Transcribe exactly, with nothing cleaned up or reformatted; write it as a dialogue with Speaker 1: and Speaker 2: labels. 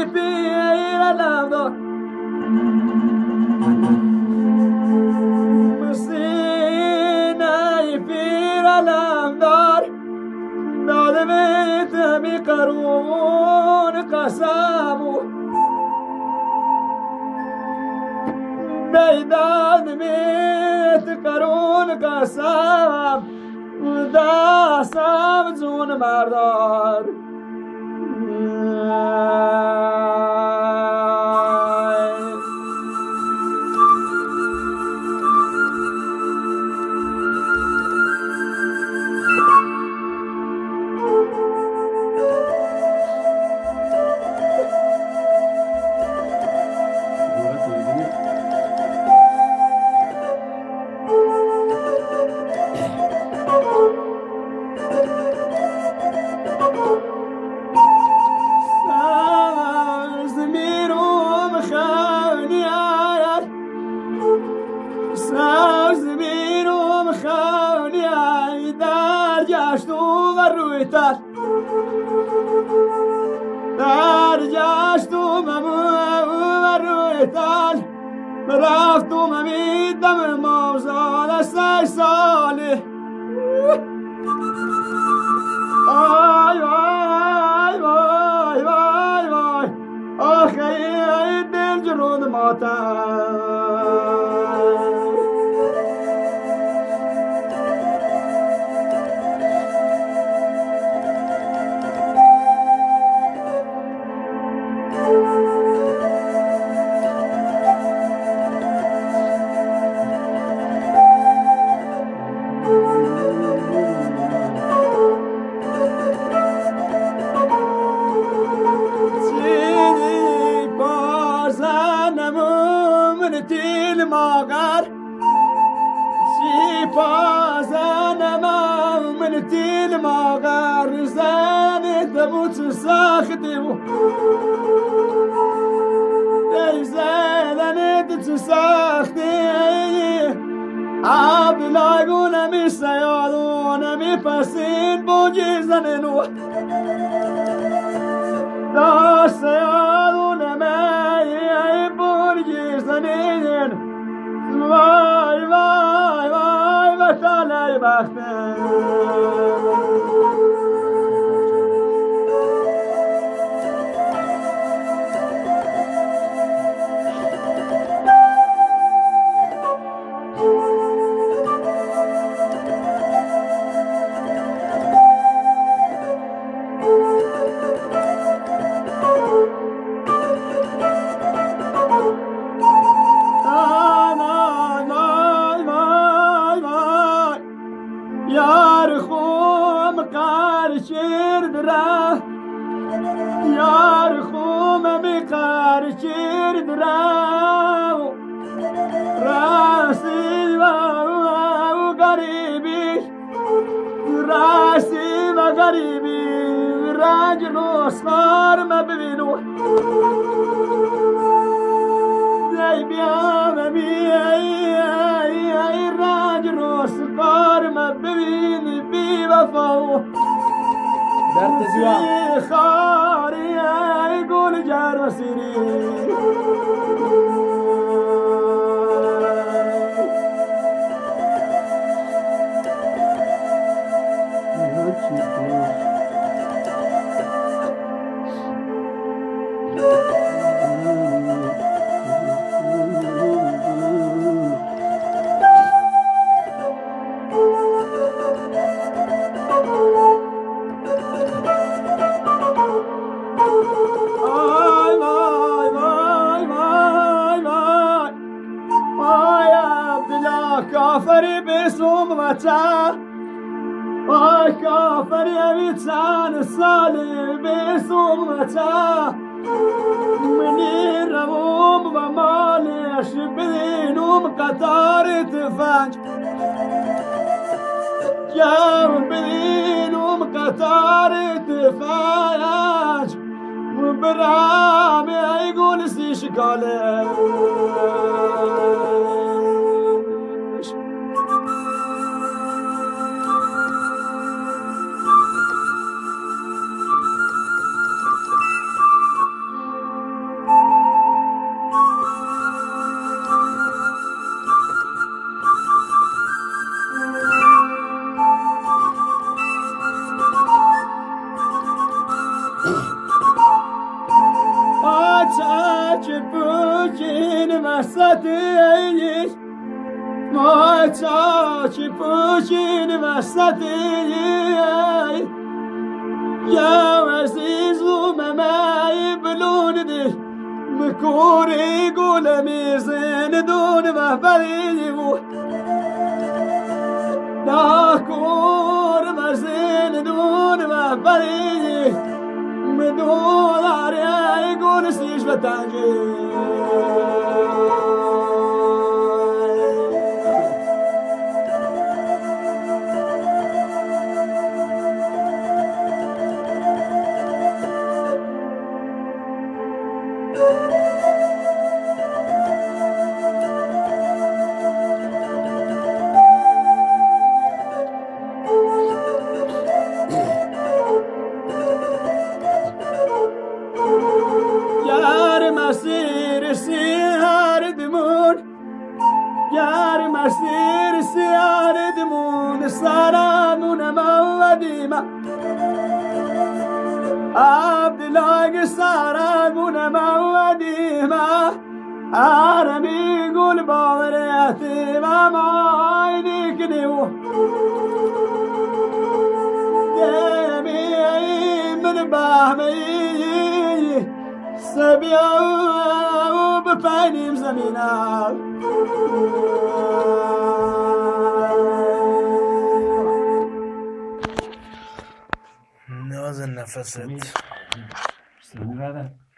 Speaker 1: پیر لبدار مسینه پیر لبدار داده بیت بی قرون قسمو بیداد بیت قرون قسم دستم جون مردار در جشتم و روی تل رفتم میدم موزال سی ساله آی وای وای وای وای آخی دل جرون ماتم تیل ماغر سی پازنم من تیل ماغر زنی دموت ساختی و ای زنی دموت ساختی عبدالایگونمی سیادونمی پسین بوجی زنینو دا سیادونمی بوجی زنین وای وای وای بطاله بخته یار خوم قرشیر دره یار خوم بی قرشیر دره راسی و غریبی راسی و غریبی رنج نسخار مبینو ای بیام بی ای رنج نسخار مبینی بی وفاو در تزیوان خاری ای گل جر و سیری کافری بسوم وچه آی کافری اوی چند سالی بسوم وچه منی روم و مالش بدینم قطار تفنج جاو بدینم قطار تفنج و برام ای گل سی شکاله وسطی ما چاچی پوشین وسطی یا عزیز و ممای بلون دی مکوری گل میزن دون وحبری و ناکور مرزن دون وحبری مدون عریای گل سیش و تنجی مسیر سیار دمون یار مسیر سیار دمون سلامون مودیما عبدالله سلامون مودیما عربی گل باوریتی و مایدی کنیو دمی من بهمی سبيا وبفاني زمينا
Speaker 2: نازل نفست